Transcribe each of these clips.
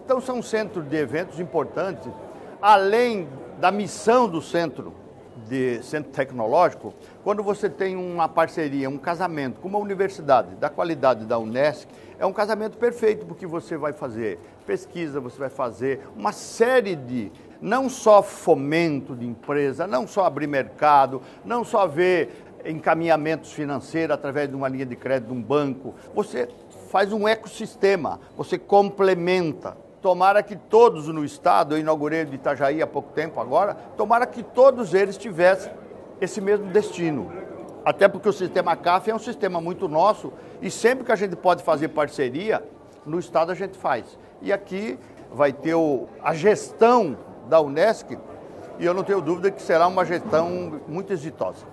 Então são um centro de eventos importantes, além da missão do centro tecnológico. Quando você tem uma parceria, um casamento com uma universidade da qualidade da Unesc, é um casamento perfeito, porque você vai fazer pesquisa, você vai fazer uma série de, não só fomento de empresa, não só abrir mercado, não só ver encaminhamentos financeiros através de uma linha de crédito de um banco, você faz um ecossistema, você complementa. Tomara que todos no estado, eu inaugurei de Itajaí há pouco tempo agora, tomara que todos eles tivessem esse mesmo destino. Até porque o sistema CAF é um sistema muito nosso e sempre que a gente pode fazer parceria, no estado a gente faz. E aqui vai ter a gestão da Unesc e eu não tenho dúvida que será uma gestão muito exitosa.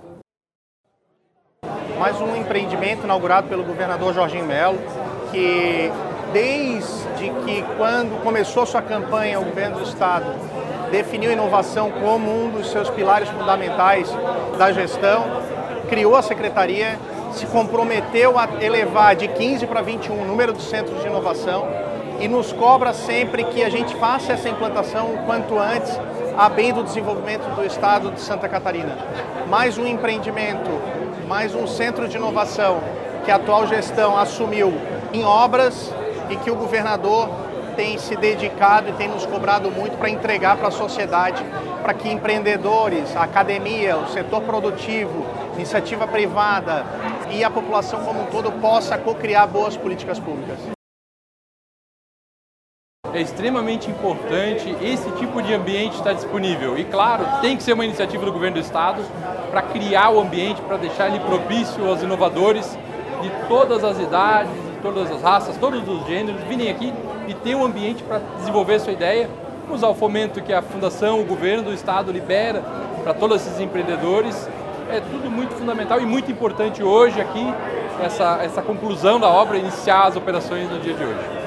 Mais um empreendimento inaugurado pelo governador Jorginho Melo, que desde que quando começou sua campanha, o governo do estado definiu a inovação como um dos seus pilares fundamentais da gestão, criou a secretaria, se comprometeu a elevar de 15 para 21 o número dos centros de inovação e nos cobra sempre que a gente faça essa implantação o quanto antes, a bem do desenvolvimento do estado de Santa Catarina. Mais um empreendimento, mais um centro de inovação que a atual gestão assumiu em obras e que o governador tem se dedicado e tem nos cobrado muito para entregar para a sociedade, para que empreendedores, a academia, o setor produtivo, iniciativa privada e a população como um todo possa co-criar boas políticas públicas. É extremamente importante esse tipo de ambiente estar disponível e, claro, tem que ser uma iniciativa do governo do estado para criar o ambiente, para deixar ele propício aos inovadores de todas as idades, de todas as raças, todos os gêneros, virem aqui e ter um ambiente para desenvolver sua ideia, usar o fomento que a fundação, o governo do estado libera para todos esses empreendedores. É tudo muito fundamental e muito importante hoje aqui, essa conclusão da obra, iniciar as operações no dia de hoje.